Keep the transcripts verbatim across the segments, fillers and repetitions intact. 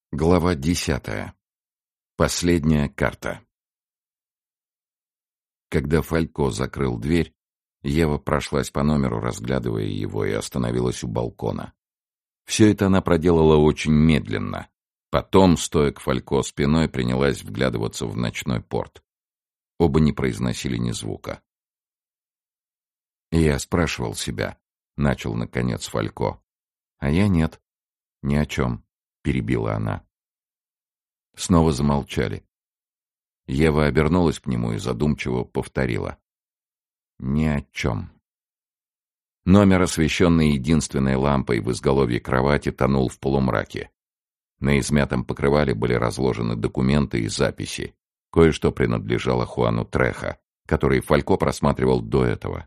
Глава десятая. Последняя карта. Когда Фалько закрыл дверь, Ева прошлась по номеру, разглядывая его, и остановилась у балкона. Все это она проделала очень медленно. Потом, стоя к Фалько спиной, принялась вглядываться в ночной порт. Оба не произносили ни звука. «Я спрашивал себя», — начал наконец Фалько. «А я нет. Ни о чем», — перебила она. Снова замолчали. Ева обернулась к нему и задумчиво повторила. «Ни о чем». Номер, освещенный единственной лампой в изголовье кровати, тонул в полумраке. На измятом покрывале были разложены документы и записи. Кое-что принадлежало Хуану Треха, который Фалько просматривал до этого.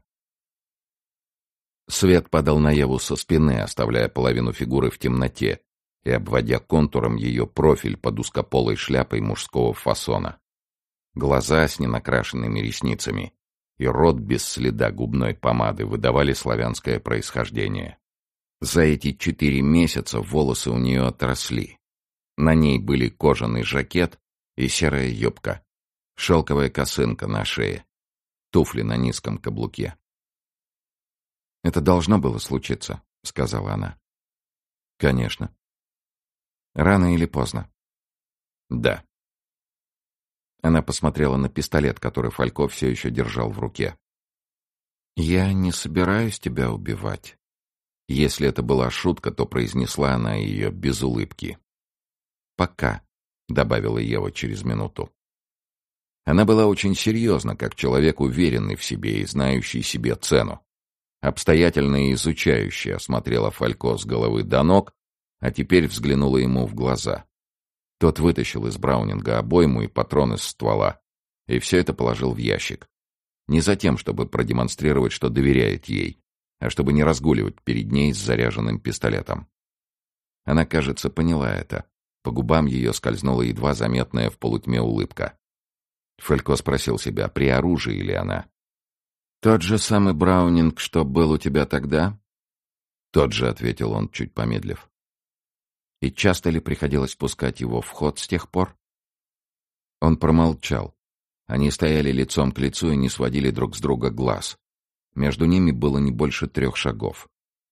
Свет падал на Еву со спины, оставляя половину фигуры в темноте и обводя контуром ее профиль под узкополой шляпой мужского фасона. Глаза с ненакрашенными ресницами и рот без следа губной помады выдавали славянское происхождение. За эти четыре месяца волосы у нее отросли. На ней были кожаный жакет и серая юбка, шелковая косынка на шее, туфли на низком каблуке. «Это должно было случиться», — сказала она. «Конечно». «Рано или поздно?» «Да». Она посмотрела на пистолет, который Фалько все еще держал в руке. «Я не собираюсь тебя убивать». Если это была шутка, то произнесла она ее без улыбки. «Пока», — добавила Ева через минуту. Она была очень серьезна, как человек, уверенный в себе и знающий себе цену. Обстоятельно и изучающе осмотрела Фалько с головы до ног, а теперь взглянула ему в глаза. Тот вытащил из Браунинга обойму и патрон из ствола, и все это положил в ящик. Не за тем, чтобы продемонстрировать, что доверяет ей, а чтобы не разгуливать перед ней с заряженным пистолетом. Она, кажется, поняла это. По губам ее скользнула едва заметная в полутьме улыбка. Фалько спросил себя, при оружии ли она. «Тот же самый Браунинг, что был у тебя тогда?» «Тот же», — ответил он, чуть помедлив. «И часто ли приходилось пускать его в ход с тех пор?» Он промолчал. Они стояли лицом к лицу и не сводили друг с друга глаз. Между ними было не больше трех шагов.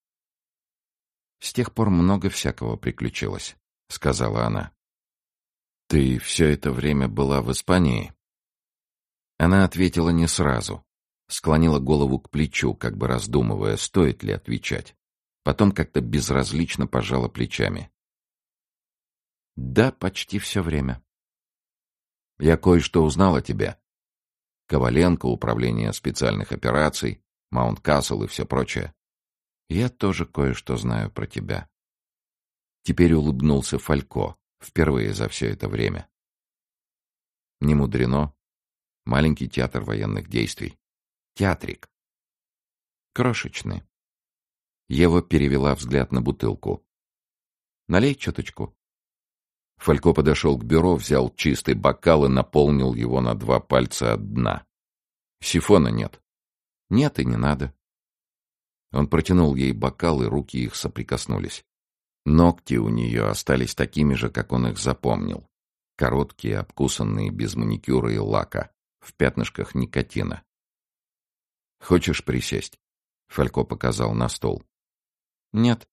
«С тех пор много всякого приключилось», — сказала она. «Ты все это время была в Испании?» Она ответила не сразу. Склонила голову к плечу, как бы раздумывая, стоит ли отвечать. Потом как-то безразлично пожала плечами. «Да, почти все время». «Я кое-что узнал о тебе. Коваленко, управление специальных операций, Маунт-Касл и все прочее. Я тоже кое-что знаю про тебя». Теперь улыбнулся Фалько, впервые за все это время. Не мудрено. Маленький театр военных действий. Театрик. Крошечный. Ева перевела взгляд на бутылку. «Налей чуточку». Фалько подошел к бюро, взял чистый бокал и наполнил его на два пальца от дна. «Сифона нет». «Нет и не надо». Он протянул ей бокал, и руки их соприкоснулись. Ногти у нее остались такими же, как он их запомнил. Короткие, обкусанные, без маникюра и лака, в пятнышках никотина. «Хочешь присесть?» — Фалько показал на стол. «Нет».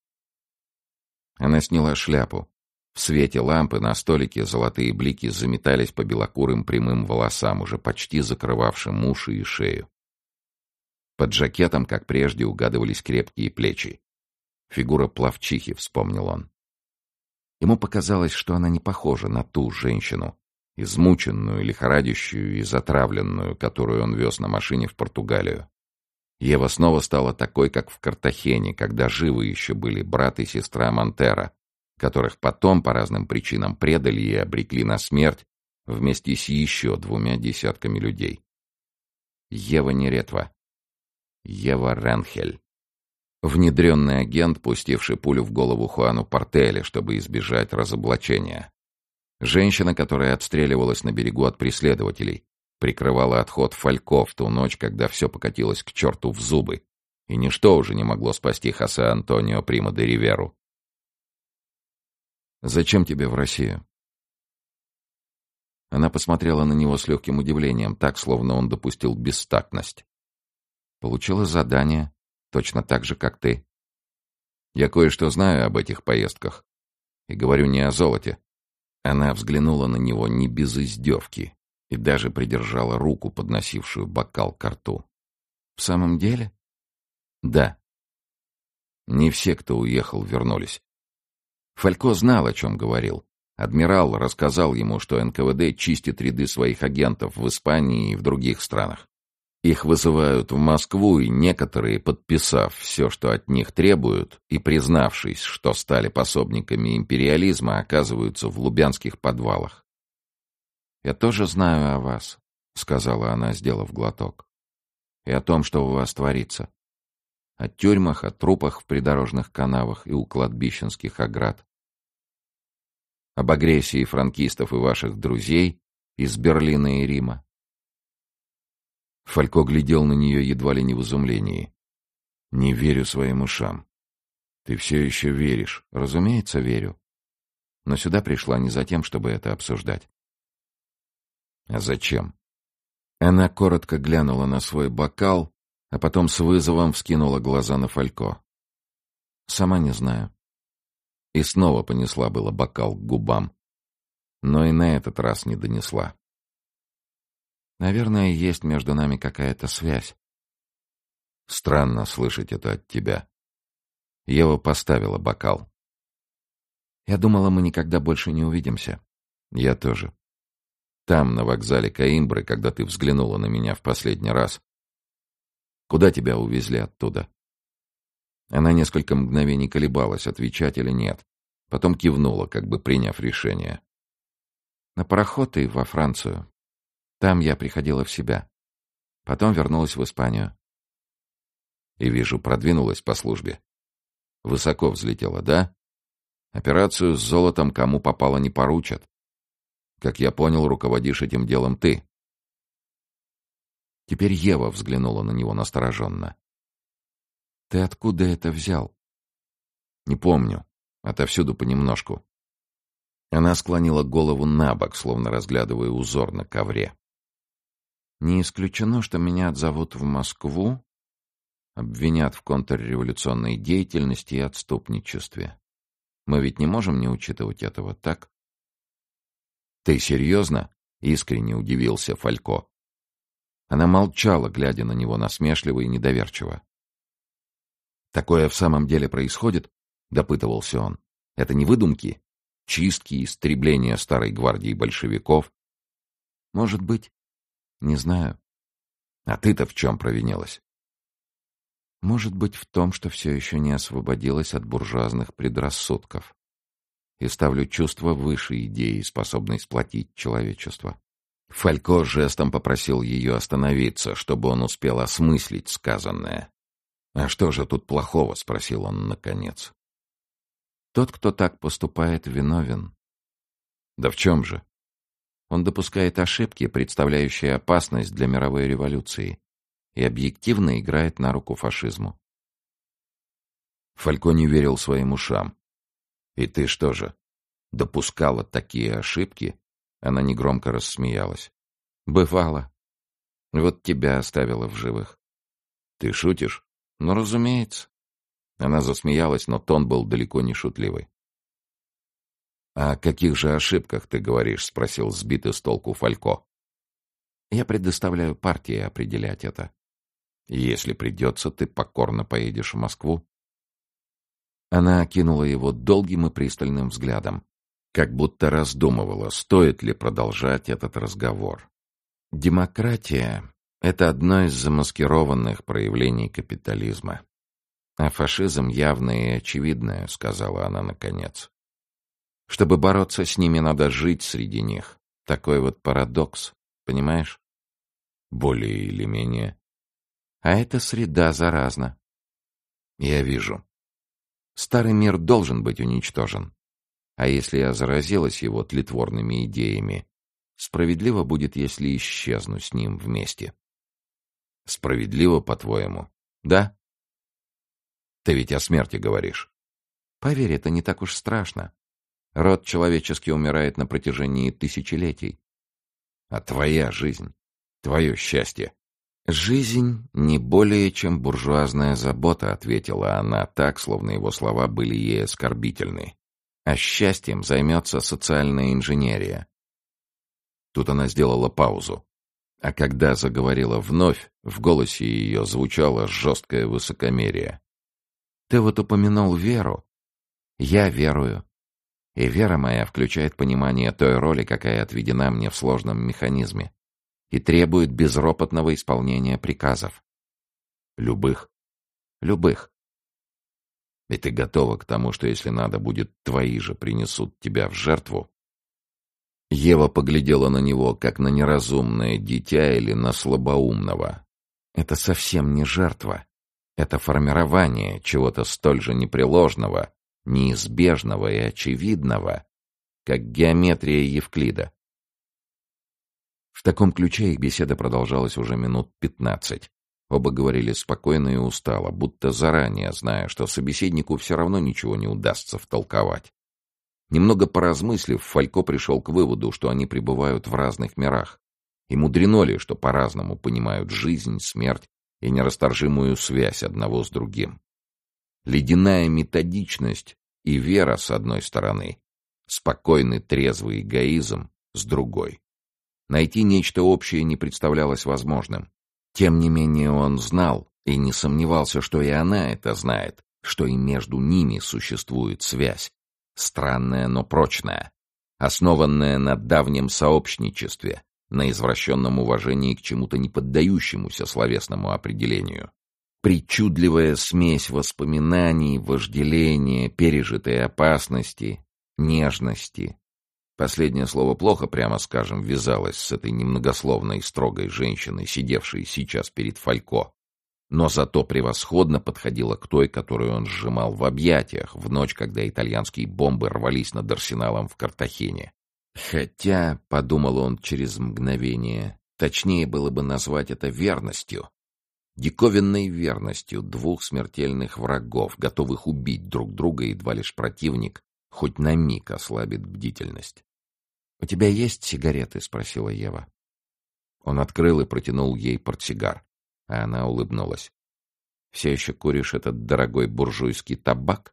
Она сняла шляпу. В свете лампы на столике золотые блики заметались по белокурым прямым волосам, уже почти закрывавшим уши и шею. Под жакетом, как прежде, угадывались крепкие плечи. Фигура пловчихи, вспомнил он. Ему показалось, что она не похожа на ту женщину, измученную, лихорадящую и затравленную, которую он вез на машине в Португалию. Ева снова стала такой, как в Картахене, когда живы еще были брат и сестра Монтера, которых потом по разным причинам предали и обрекли на смерть вместе с еще двумя десятками людей. Ева Неретва. Ева Ренхель. Внедренный агент, пустивший пулю в голову Хуану Портеле, чтобы избежать разоблачения. Женщина, которая отстреливалась на берегу от преследователей, прикрывала отход Фалько в ту ночь, когда все покатилось к черту в зубы, и ничто уже не могло спасти Хосе Антонио Прима де Риверу. Зачем тебе в Россию? Она посмотрела на него с легким удивлением, так, словно он допустил бестактность. Получила задание, точно так же, как ты. Я кое-что знаю об этих поездках. И говорю не о золоте. Она взглянула на него не без издевки и даже придержала руку, подносившую бокал к рту. В самом деле? Да. Не все, кто уехал, вернулись. Фалько знал, о чем говорил. Адмирал рассказал ему, что эн ка вэ дэ чистит ряды своих агентов в Испании и в других странах. Их вызывают в Москву, и некоторые, подписав все, что от них требуют, и признавшись, что стали пособниками империализма, оказываются в лубянских подвалах. «Я тоже знаю о вас», — сказала она, сделав глоток. «И о том, что у вас творится. О тюрьмах, о трупах в придорожных канавах и у кладбищенских оград. Об агрессии франкистов и ваших друзей из Берлина и Рима». Фалько глядел на нее едва ли не в изумлении. «Не верю своим ушам». «Ты все еще веришь?» «Разумеется, верю. Но сюда пришла не за тем, чтобы это обсуждать». «А зачем?» Она коротко глянула на свой бокал, а потом с вызовом вскинула глаза на Фалько. «Сама не знаю». И снова понесла было бокал к губам, но и на этот раз не донесла. «Наверное, есть между нами какая-то связь». «Странно слышать это от тебя». Ева поставила бокал. «Я думала, мы никогда больше не увидимся». «Я тоже. Там, на вокзале Коимбры, когда ты взглянула на меня в последний раз. Куда тебя увезли оттуда?» Она несколько мгновений колебалась, отвечать или нет. Потом кивнула, как бы приняв решение. «На пароход и во Францию. Там я приходила в себя. Потом вернулась в Испанию». «И, вижу, продвинулась по службе. Высоко взлетела, да? Операцию с золотом кому попало не поручат. Как я понял, руководишь этим делом ты». Теперь Ева взглянула на него настороженно. «Ты откуда это взял?» «Не помню. Отовсюду понемножку». Она склонила голову набок, словно разглядывая узор на ковре. «Не исключено, что меня отзовут в Москву, обвинят в контрреволюционной деятельности и отступничестве. Мы ведь не можем не учитывать этого, так?» «Ты серьезно?» — искренне удивился Фалько. Она молчала, глядя на него насмешливо и недоверчиво. «Такое в самом деле происходит?» — допытывался он. «Это не выдумки? Чистки, истребление старой гвардии большевиков?» «Может быть. Не знаю». «А ты-то в чем провинилась?» «Может быть, в том, что все еще не освободилась от буржуазных предрассудков и ставлю чувство выше идеи, способной сплотить человечество». Фалько жестом попросил ее остановиться, чтобы он успел осмыслить сказанное. «А что же тут плохого?» — спросил он наконец. «Тот, кто так поступает, виновен». «Да в чем же?» «Он допускает ошибки, представляющие опасность для мировой революции, и объективно играет на руку фашизму». Фалько не верил своим ушам. «И ты что же, допускала такие ошибки?» Она негромко рассмеялась. «Бывало. Вот тебя оставила в живых». «Ты шутишь?» «Ну, разумеется». Она засмеялась, но тон был далеко не шутливый. «О каких же ошибках ты говоришь?» — спросил сбитый с толку Фалько. «Я предоставляю партии определять это. Если придется, ты покорно поедешь в Москву». Она окинула его долгим и пристальным взглядом, как будто раздумывала, стоит ли продолжать этот разговор. «Демократия — это одно из замаскированных проявлений капитализма. А фашизм явное и очевидное», — сказала она наконец. «Чтобы бороться с ними, надо жить среди них. Такой вот парадокс, понимаешь?» «Более или менее». «А эта среда заразна». «Я вижу. Старый мир должен быть уничтожен. А если я заразилась его тлетворными идеями, справедливо будет, если исчезну с ним вместе». «Справедливо, по-твоему?» «Да». «Ты ведь о смерти говоришь». «Поверь, это не так уж страшно. Род человеческий умирает на протяжении тысячелетий. А твоя жизнь, твое счастье? Жизнь не более, чем буржуазная забота, ответила она так, словно его слова были ей оскорбительны. А счастьем займется социальная инженерия. Тут она сделала паузу. А когда заговорила вновь, в голосе ее звучало жесткое высокомерие. «Ты вот упомянул веру. Я верую. И вера моя включает понимание той роли, какая отведена мне в сложном механизме, и требует безропотного исполнения приказов. Любых. Любых. И ты готова к тому, что если надо будет, твои же принесут тебя в жертву?» Ева поглядела на него, как на неразумное дитя или на слабоумного. Это совсем не жертва. Это формирование чего-то столь же непреложного, неизбежного и очевидного, как геометрия Евклида. В таком ключе их беседа продолжалась уже минут пятнадцать. Оба говорили спокойно и устало, будто заранее зная, что собеседнику все равно ничего не удастся втолковать. Немного поразмыслив, Фалько пришел к выводу, что они пребывают в разных мирах. И мудрено ли, что по-разному понимают жизнь, смерть и нерасторжимую связь одного с другим. Ледяная методичность и вера с одной стороны, спокойный трезвый эгоизм с другой. Найти нечто общее не представлялось возможным. Тем не менее он знал и не сомневался, что и она это знает, что и между ними существует связь. Странная, но прочная, основанная на давнем сообщничестве, на извращенном уважении к чему-то не поддающемуся словесному определению. Причудливая смесь воспоминаний, вожделения, пережитой опасности, нежности. Последнее слово плохо, прямо скажем, вязалось с этой немногословной и строгой женщиной, сидевшей сейчас перед Фалько. Но зато превосходно подходила к той, которую он сжимал в объятиях в ночь, когда итальянские бомбы рвались над арсеналом в Картахене. Хотя, — подумал он через мгновение, — точнее было бы назвать это верностью. Диковинной верностью двух смертельных врагов, готовых убить друг друга, едва лишь противник хоть на миг ослабит бдительность. — У тебя есть сигареты? — спросила Ева. Он открыл и протянул ей портсигар. А она улыбнулась. «Все еще куришь этот дорогой буржуйский табак?»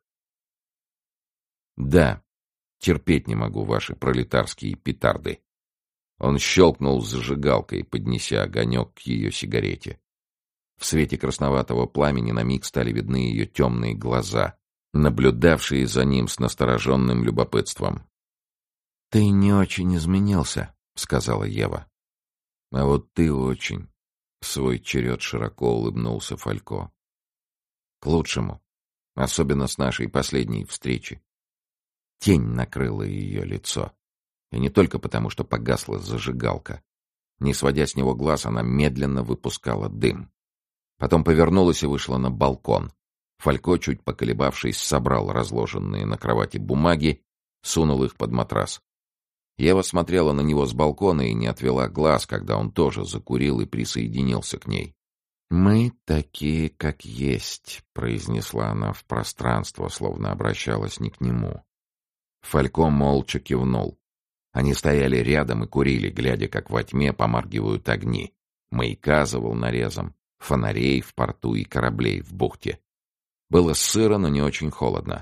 «Да. Терпеть не могу ваши пролетарские петарды». Он щелкнул зажигалкой, поднеся огонек к ее сигарете. В свете красноватого пламени на миг стали видны ее темные глаза, наблюдавшие за ним с настороженным любопытством. «Ты не очень изменился», — сказала Ева. «А вот ты очень». В свой черед широко улыбнулся Фалько. К лучшему, особенно с нашей последней встречи. Тень накрыла ее лицо. И не только потому, что погасла зажигалка. Не сводя с него глаз, она медленно выпускала дым. Потом повернулась и вышла на балкон. Фалько, чуть поколебавшись, собрал разложенные на кровати бумаги, сунул их под матрас. Ева смотрела на него с балкона и не отвела глаз, когда он тоже закурил и присоединился к ней. «Мы такие, как есть», — произнесла она в пространство, словно обращалась не к нему. Фалько молча кивнул. Они стояли рядом и курили, глядя, как во тьме помаргивают огни. Маяка за волнорезом, фонарей в порту и кораблей в бухте. Было сыро, но не очень холодно.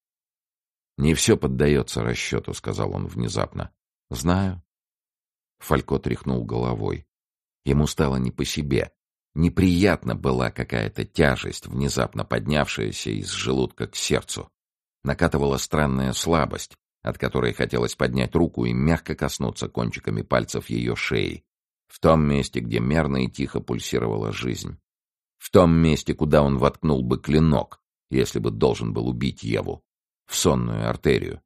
«Не все поддается расчету», — сказал он внезапно. «Знаю». Фалько тряхнул головой. Ему стало не по себе. Неприятна была какая-то тяжесть, внезапно поднявшаяся из желудка к сердцу. Накатывала странная слабость, от которой хотелось поднять руку и мягко коснуться кончиками пальцев ее шеи, в том месте, где мерно и тихо пульсировала жизнь. В том месте, куда он воткнул бы клинок, если бы должен был убить Еву, в сонную артерию.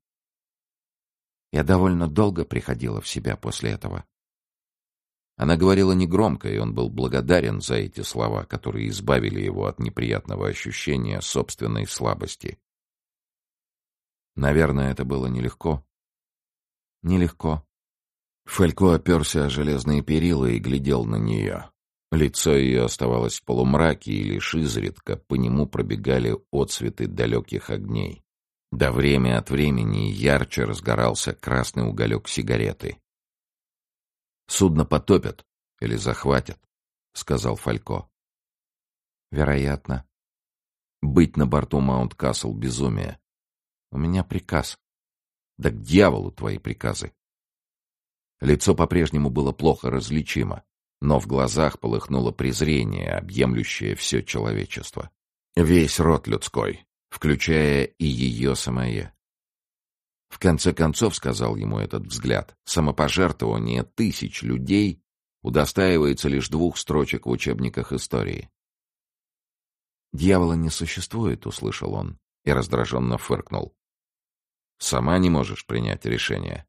Я довольно долго приходила в себя после этого. Она говорила негромко, и он был благодарен за эти слова, которые избавили его от неприятного ощущения собственной слабости. Наверное, это было нелегко. Нелегко. Фалько оперся о железные перила и глядел на нее. Лицо ее оставалось в полумраке, и лишь изредка по нему пробегали отсветы далеких огней. Да время от времени ярче разгорался красный уголек сигареты. «Судно потопят или захватят», — сказал Фалько. «Вероятно. Быть на борту Маунт-Касл — безумие. У меня приказ». «Да к дьяволу твои приказы!» Лицо по-прежнему было плохо различимо, но в глазах полыхнуло презрение, объемлющее все человечество. Весь род людской, включая и ее самое. В конце концов, сказал ему этот взгляд, самопожертвование тысяч людей удостаивается лишь двух строчек в учебниках истории. «Дьявола не существует», — услышал он и раздраженно фыркнул. «Сама не можешь принять решение».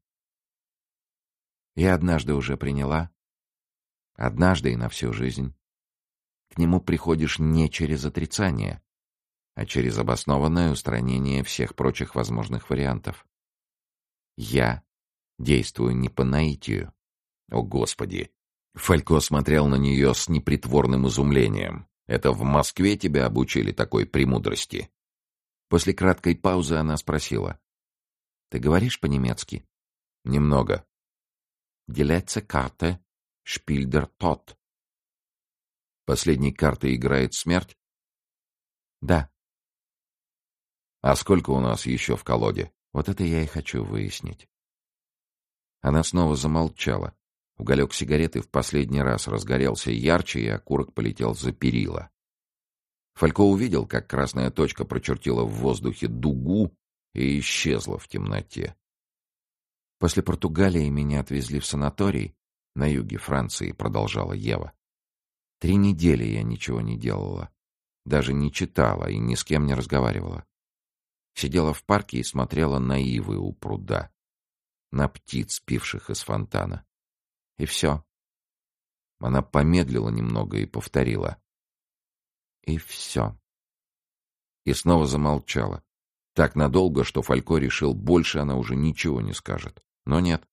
«Я однажды уже приняла. Однажды и на всю жизнь. К нему приходишь не через отрицание, а через обоснованное устранение всех прочих возможных вариантов. Я действую не по наитию». «О, Господи!» Фалько смотрел на нее с непритворным изумлением. «Это в Москве тебя обучили такой премудрости?» После краткой паузы она спросила. «Ты говоришь по-немецки?» «Немного». «Die letzte Karte spielt der Tod». «Последней картой играет смерть?» «Да». «А сколько у нас еще в колоде?» «Вот это я и хочу выяснить». Она снова замолчала. Уголек сигареты в последний раз разгорелся ярче, и окурок полетел за перила. Фалько увидел, как красная точка прочертила в воздухе дугу и исчезла в темноте. «После Португалии меня отвезли в санаторий на юге Франции», — продолжала Ева. «Три недели я ничего не делала, даже не читала и ни с кем не разговаривала. Сидела в парке и смотрела на ивы у пруда, на птиц, пивших из фонтана. И все». Она помедлила немного и повторила. «И все». И снова замолчала. Так надолго, что Фалько решил, больше она уже ничего не скажет. Но нет.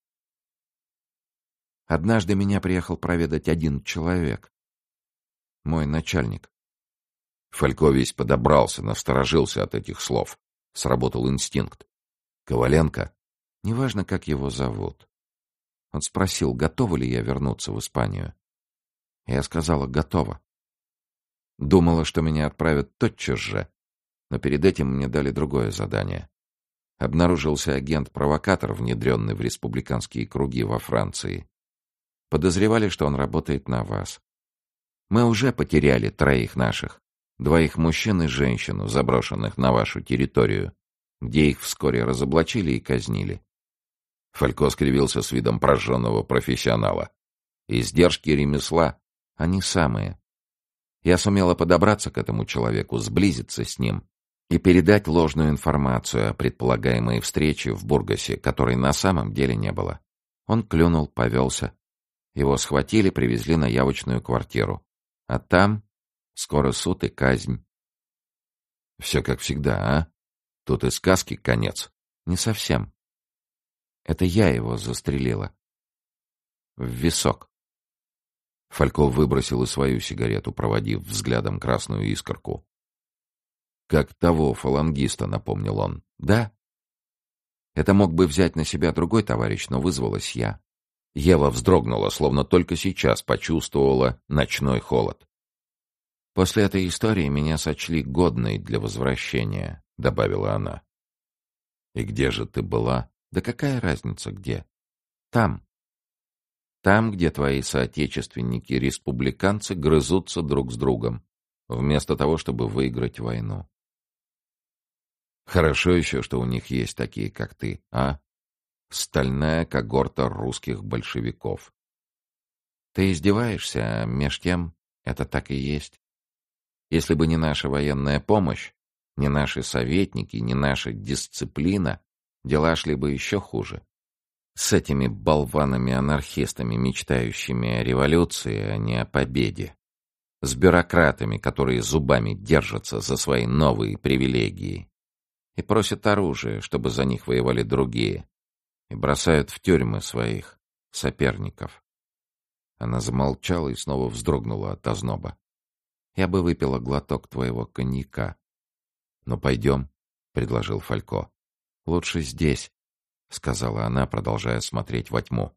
«Однажды меня приехал проведать один человек. Мой начальник». Фалько весь подобрался, насторожился от этих слов. Сработал инстинкт. «Коваленко?» «Неважно, как его зовут». Он спросил, готова ли я вернуться в Испанию. Я сказала, готова. Думала, что меня отправят тотчас же, но перед этим мне дали другое задание. Обнаружился агент-провокатор, внедренный в республиканские круги во Франции. Подозревали, что он работает на вас. Мы уже потеряли троих наших, двоих мужчин и женщину, заброшенных на вашу территорию, где их вскоре разоблачили и казнили». Фалько скривился с видом прожженного профессионала. «Издержки ремесла, они самые. Я сумела подобраться к этому человеку, сблизиться с ним и передать ложную информацию о предполагаемой встрече в Бургасе, которой на самом деле не было. Он клюнул, повелся. Его схватили, привезли на явочную квартиру. А там скоро суд и казнь». «Все как всегда, а? Тут и сказки конец». «Не совсем. Это я его застрелила. В висок». Фалько выбросил и свою сигарету, проводив взглядом красную искорку. «Как того фалангиста», — напомнил он. «Да. Это мог бы взять на себя другой товарищ, но вызвалась я». Ева вздрогнула, словно только сейчас почувствовала ночной холод. «После этой истории меня сочли годной для возвращения», — добавила она. «И где же ты была?» «Да какая разница где? Там. Там, где твои соотечественники-республиканцы грызутся друг с другом, вместо того, чтобы выиграть войну. Хорошо еще, что у них есть такие, как ты, а? Стальная когорта русских большевиков». «Ты издеваешься, а меж тем это так и есть. Если бы не наша военная помощь, не наши советники, не наша дисциплина, дела шли бы еще хуже. С этими болванами-анархистами, мечтающими о революции, а не о победе. С бюрократами, которые зубами держатся за свои новые привилегии и просят оружие, чтобы за них воевали другие, и бросают в тюрьмы своих соперников». Она замолчала и снова вздрогнула от озноба. «Я бы выпила глоток твоего коньяка». «Ну, пойдем», — предложил Фалько. «Лучше здесь», — сказала она, продолжая смотреть во тьму.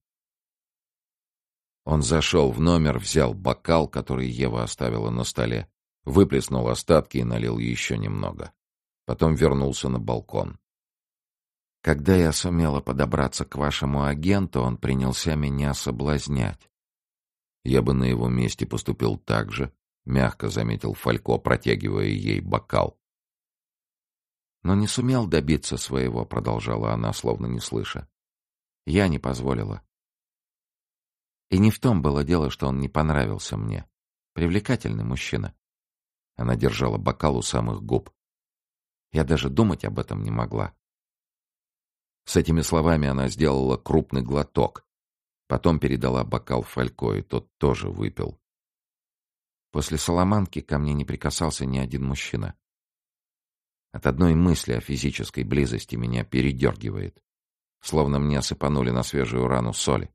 Он зашел в номер, взял бокал, который Ева оставила на столе, выплеснул остатки и налил еще немного. Потом вернулся на балкон. «Когда я сумела подобраться к вашему агенту, он принялся меня соблазнять. Я бы на его месте поступил так же», — мягко заметил Фалько, протягивая ей бокал. «Но не сумел добиться своего», — продолжала она, словно не слыша. «Я не позволила. И не в том было дело, что он не понравился мне. Привлекательный мужчина». Она держала бокал у самых губ. Я даже думать об этом не могла. С этими словами она сделала крупный глоток. Потом передала бокал Фалько, и тот тоже выпил. После Соломанки ко мне не прикасался ни один мужчина. От одной мысли о физической близости меня передергивает, словно мне осыпанули на свежую рану соли.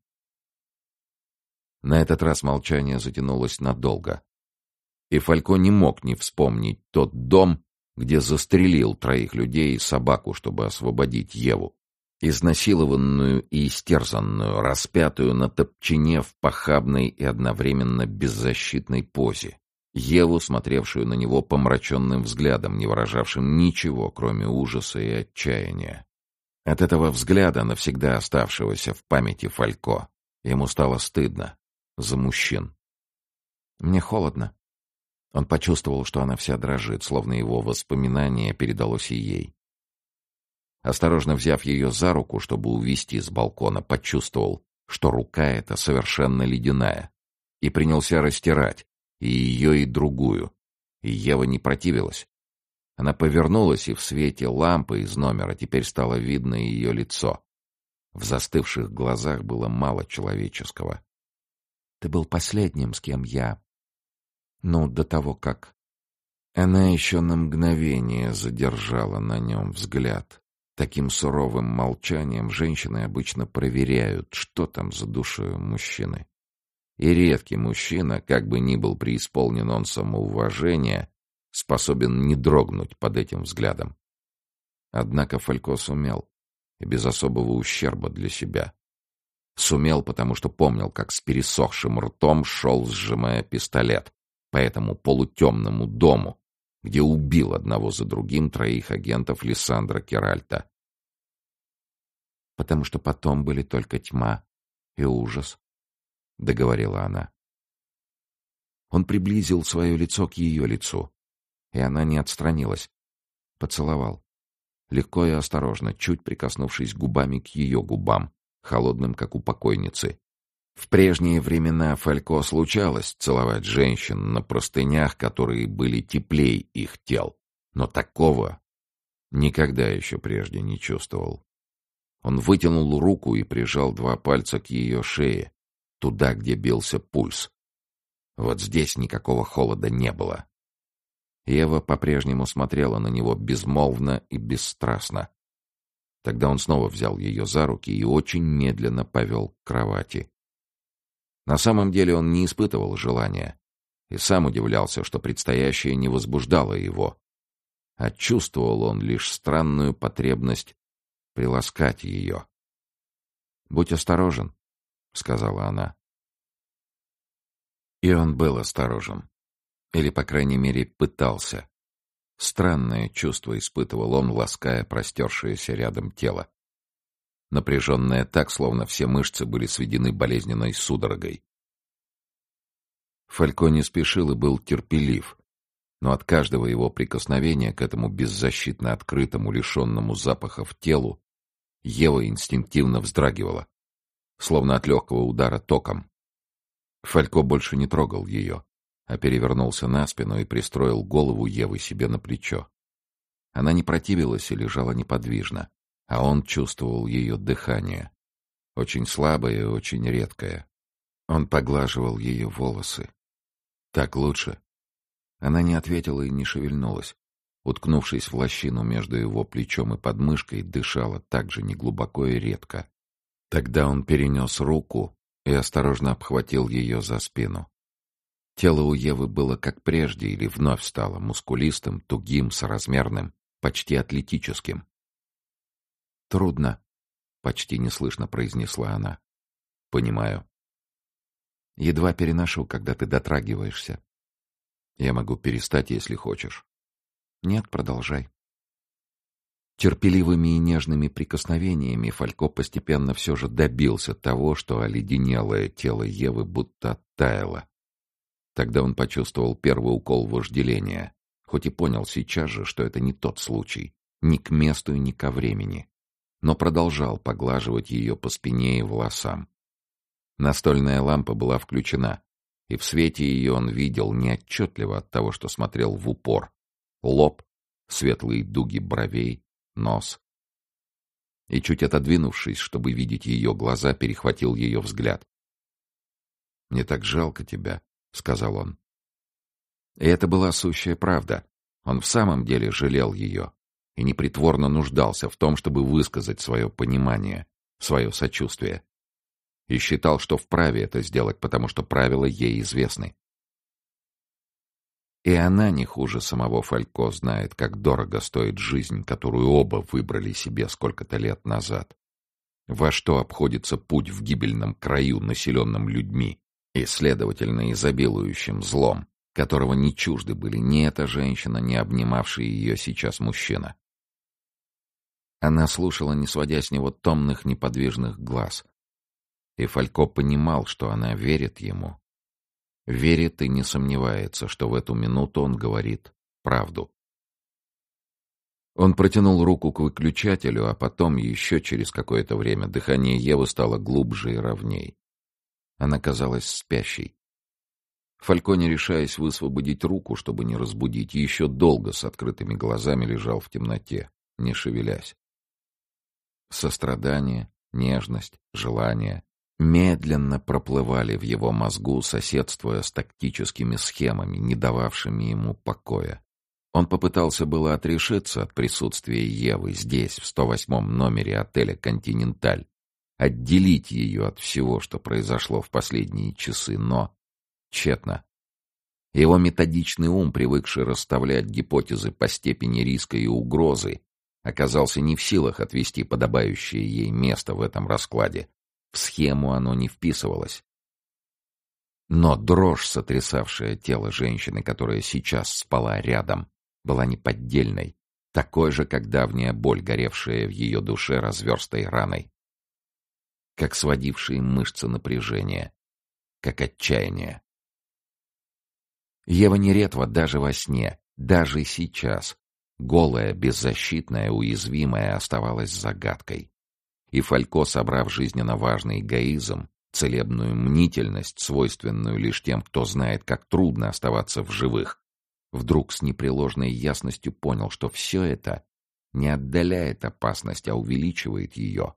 На этот раз молчание затянулось надолго, и Фалько не мог не вспомнить тот дом, где застрелил троих людей и собаку, чтобы освободить Еву, изнасилованную и истерзанную, распятую на топчине в похабной и одновременно беззащитной позе. Еву, смотревшую на него помраченным взглядом, не выражавшим ничего, кроме ужаса и отчаяния. От этого взгляда, навсегда оставшегося в памяти Фалько, ему стало стыдно за мужчин. «Мне холодно». Он почувствовал, что она вся дрожит, словно его воспоминание передалось и ей. Осторожно взяв ее за руку, чтобы увести с балкона, почувствовал, что рука эта совершенно ледяная, и принялся растирать и ее, и другую. И Ева не противилась. Она повернулась, и в свете лампы из номера теперь стало видно ее лицо. В застывших глазах было мало человеческого. «Ты был последним, с кем я... Ну, до того как...» Она еще на мгновение задержала на нем взгляд. Таким суровым молчанием женщины обычно проверяют, что там за душой у мужчины. И редкий мужчина, как бы ни был преисполнен он самоуважения, способен не дрогнуть под этим взглядом. Однако Фалько сумел, и без особого ущерба для себя. Сумел, потому что помнил, как с пересохшим ртом шел, сжимая пистолет, по этому полутемному дому, где убил одного за другим троих агентов Лиссандро Керальта. «Потому что потом были только тьма и ужас», — договорила она. Он приблизил свое лицо к ее лицу, и она не отстранилась. Поцеловал. Легко и осторожно, чуть прикоснувшись губами к ее губам, холодным, как у покойницы. В прежние времена Фалько случалось целовать женщин на простынях, которые были теплей их тел, но такого никогда еще прежде не чувствовал. Он вытянул руку и прижал два пальца к ее шее, туда, где бился пульс. Вот здесь никакого холода не было. Ева по-прежнему смотрела на него безмолвно и бесстрастно. Тогда он снова взял ее за руки и очень медленно повел к кровати. На самом деле он не испытывал желания и сам удивлялся, что предстоящее не возбуждало его, а чувствовал он лишь странную потребность приласкать ее. «Будь осторожен», — сказала она. И он был осторожен. Или, по крайней мере, пытался. Странное чувство испытывал он, лаская простершееся рядом тело. Напряженное так, словно все мышцы были сведены болезненной судорогой. Фалько не спешил и был терпелив, но от каждого его прикосновения к этому беззащитно открытому, лишенному запахов телу Ева инстинктивно вздрагивала, словно от легкого удара током. Фалько больше не трогал ее, а перевернулся на спину и пристроил голову Евы себе на плечо. Она не противилась и лежала неподвижно, а он чувствовал ее дыхание, очень слабое и очень редкое. Он поглаживал ее волосы. «Так лучше?» Она не ответила и не шевельнулась, уткнувшись в лощину между его плечом и подмышкой, дышала так же неглубоко и редко. Тогда он перенес руку и осторожно обхватил ее за спину. Тело у Евы было как прежде или вновь стало мускулистым, тугим, соразмерным, почти атлетическим. «Трудно», — почти неслышно произнесла она. «Понимаю. Едва переношу, когда ты дотрагиваешься. Я могу перестать, если хочешь». «Нет, продолжай». Терпеливыми и нежными прикосновениями Фалько постепенно все же добился того, что оледенелое тело Евы будто оттаяло. Тогда он почувствовал первый укол вожделения, хоть и понял сейчас же, что это не тот случай, ни к месту и ни ко времени, но продолжал поглаживать ее по спине и волосам. Настольная лампа была включена, и в свете ее он видел неотчетливо от того, что смотрел в упор, лоб, светлые дуги бровей, нос. И чуть отодвинувшись, чтобы видеть ее глаза, перехватил ее взгляд. «Мне так жалко тебя», — сказал он. И это была сущая правда. Он в самом деле жалел ее и непритворно нуждался в том, чтобы высказать свое понимание, свое сочувствие. И считал, что вправе это сделать, потому что правила ей известны. И она не хуже самого Фалько знает, как дорого стоит жизнь, которую оба выбрали себе сколько-то лет назад. Во что обходится путь в гибельном краю, населенном людьми, и, следовательно, изобилующим злом, которого не чужды были ни эта женщина, ни обнимавший ее сейчас мужчина. Она слушала, не сводя с него томных неподвижных глаз. И Фалько понимал, что она верит ему. Верит и не сомневается, что в эту минуту он говорит правду. Он протянул руку к выключателю, а потом, еще через какое-то время, дыхание Евы стало глубже и ровней. Она казалась спящей. Фалько, не решаясь высвободить руку, чтобы не разбудить, еще долго с открытыми глазами лежал в темноте, не шевелясь. Сострадание, нежность, желание медленно проплывали в его мозгу, соседствуя с тактическими схемами, не дававшими ему покоя. Он попытался было отрешиться от присутствия Евы здесь, в сто восьмом номере отеля «Континенталь», отделить ее от всего, что произошло в последние часы, но тщетно. Его методичный ум, привыкший расставлять гипотезы по степени риска и угрозы, оказался не в силах отвести подобающее ей место в этом раскладе. В схему оно не вписывалось. Но дрожь, сотрясавшая тело женщины, которая сейчас спала рядом, была неподдельной, такой же, как давняя боль, горевшая в ее душе разверстой раной. Как сводившие мышцы напряжения, как отчаяние. Ева Неретва даже во сне, даже сейчас, голая, беззащитная, уязвимая, оставалась загадкой. И Фалько, собрав жизненно важный эгоизм, целебную мнительность, свойственную лишь тем, кто знает, как трудно оставаться в живых, вдруг с непреложной ясностью понял, что все это не отдаляет опасность, а увеличивает ее.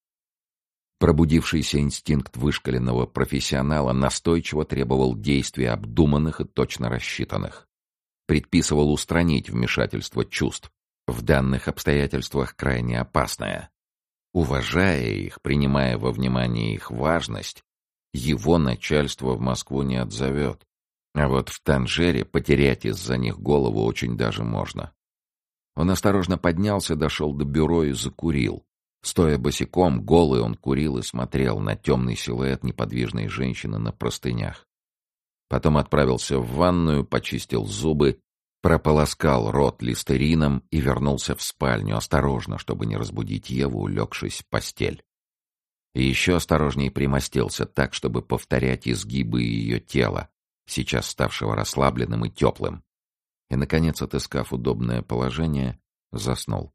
Пробудившийся инстинкт вышкаленного профессионала настойчиво требовал действий обдуманных и точно рассчитанных. Предписывал устранить вмешательство чувств, в данных обстоятельствах крайне опасное. Уважая их, принимая во внимание их важность, его начальство в Москву не отзовет. А вот в Танжере потерять из-за них голову очень даже можно. Он осторожно поднялся, дошел до бюро и закурил. Стоя босиком, голый, он курил и смотрел на темный силуэт неподвижной женщины на простынях. Потом отправился в ванную, почистил зубы, прополоскал рот листерином и вернулся в спальню, осторожно, чтобы не разбудить Еву, улегшись в постель. И еще осторожнее примостился так, чтобы повторять изгибы ее тела, сейчас ставшего расслабленным и теплым. И, наконец, отыскав удобное положение, заснул.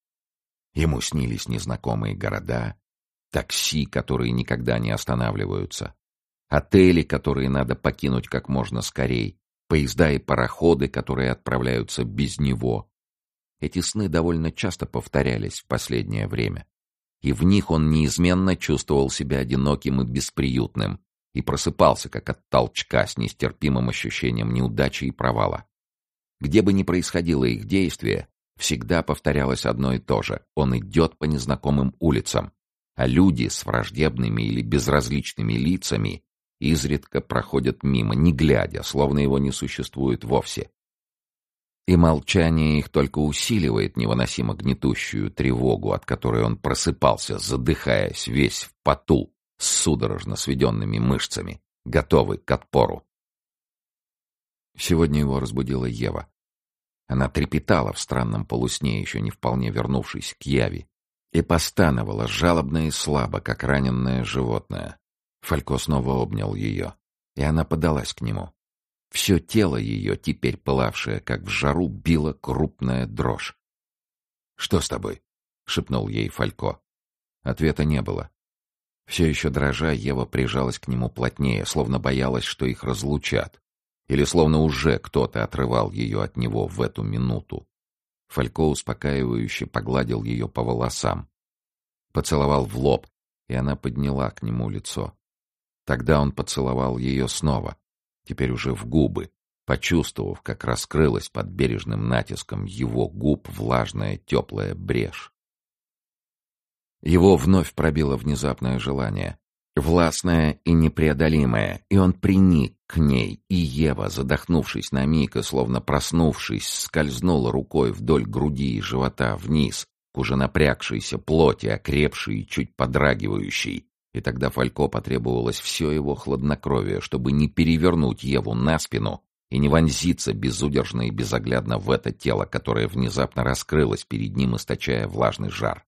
Ему снились незнакомые города, такси, которые никогда не останавливаются, отели, которые надо покинуть как можно скорей, поезда и пароходы, которые отправляются без него. Эти сны довольно часто повторялись в последнее время, и в них он неизменно чувствовал себя одиноким и бесприютным, и просыпался, как от толчка, с нестерпимым ощущением неудачи и провала. Где бы ни происходило их действие, всегда повторялось одно и то же: он идет по незнакомым улицам, а люди с враждебными или безразличными лицами изредка проходят мимо, не глядя, словно его не существует вовсе. И молчание их только усиливает невыносимо гнетущую тревогу, от которой он просыпался, задыхаясь, весь в поту, с судорожно сведенными мышцами, готовый к отпору. Сегодня его разбудила Ева. Она трепетала в странном полусне, еще не вполне вернувшись к яви, и постановала жалобно и слабо, как раненое животное. Фалько снова обнял ее, и она подалась к нему. Все тело ее, теперь пылавшее, как в жару, било крупная дрожь. «Что с тобой?» — шепнул ей Фалько. Ответа не было. Все еще дрожа, Ева прижалась к нему плотнее, словно боялась, что их разлучат, или словно уже кто-то отрывал ее от него в эту минуту. Фалько успокаивающе погладил ее по волосам, поцеловал в лоб, и она подняла к нему лицо. Тогда он поцеловал ее снова, теперь уже в губы, почувствовав, как раскрылась под бережным натиском его губ влажная теплая брешь. Его вновь пробило внезапное желание, властное и непреодолимое, и он приник к ней, и Ева, задохнувшись на миг и словно проснувшись, скользнула рукой вдоль груди и живота вниз, к уже напрягшейся плоти, окрепшей и чуть подрагивающей. И тогда Фалько потребовалось все его хладнокровие, чтобы не перевернуть Еву на спину и не вонзиться безудержно и безоглядно в это тело, которое внезапно раскрылось перед ним, источая влажный жар.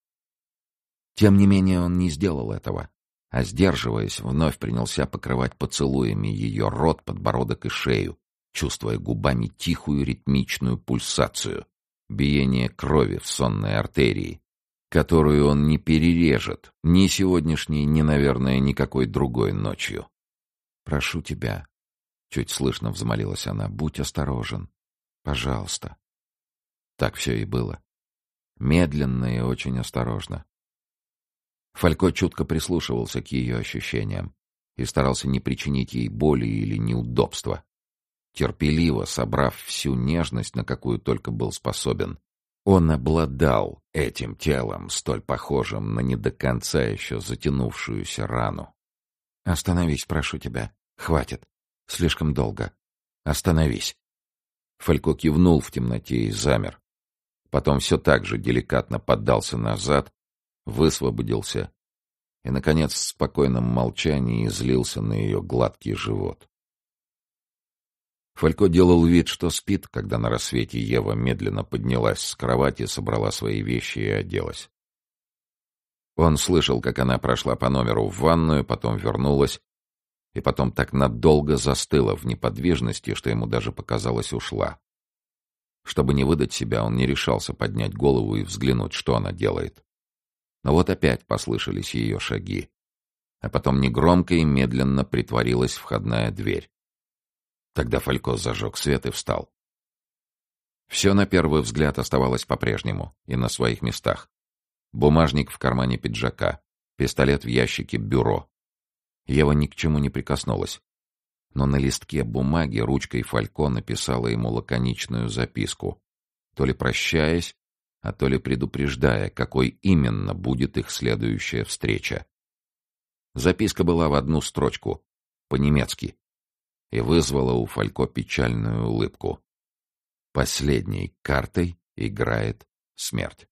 Тем не менее он не сделал этого, а, сдерживаясь, вновь принялся покрывать поцелуями ее рот, подбородок и шею, чувствуя губами тихую ритмичную пульсацию, биение крови в сонной артерии, которую он не перережет ни сегодняшней, ни, наверное, никакой другой ночью. «Прошу тебя», — чуть слышно взмолилась она, — «будь осторожен. Пожалуйста». Так все и было. Медленно и очень осторожно. Фалько чутко прислушивался к ее ощущениям и старался не причинить ей боли или неудобства. Терпеливо, собрав всю нежность, на какую только был способен, он обладал этим телом, столь похожим на не до конца еще затянувшуюся рану. «Остановись, прошу тебя. Хватит. Слишком долго. Остановись». Фалько кивнул в темноте и замер. Потом все так же деликатно поддался назад, высвободился и, наконец, в спокойном молчании излился на ее гладкий живот. Фалько делал вид, что спит, когда на рассвете Ева медленно поднялась с кровати, собрала свои вещи и оделась. Он слышал, как она прошла по номеру в ванную, потом вернулась, и потом так надолго застыла в неподвижности, что ему даже показалось, ушла. Чтобы не выдать себя, он не решался поднять голову и взглянуть, что она делает. Но вот опять послышались ее шаги, а потом негромко и медленно притворилась входная дверь. Тогда Фалько зажег свет и встал. Все на первый взгляд оставалось по-прежнему и на своих местах. Бумажник в кармане пиджака, пистолет в ящике бюро. Ева ни к чему не прикоснулась. Но на листке бумаги ручкой Фалько написала ему лаконичную записку, то ли прощаясь, а то ли предупреждая, какой именно будет их следующая встреча. Записка была в одну строчку, по-немецки, и вызвала у Фалько печальную улыбку. Последней картой играет смерть.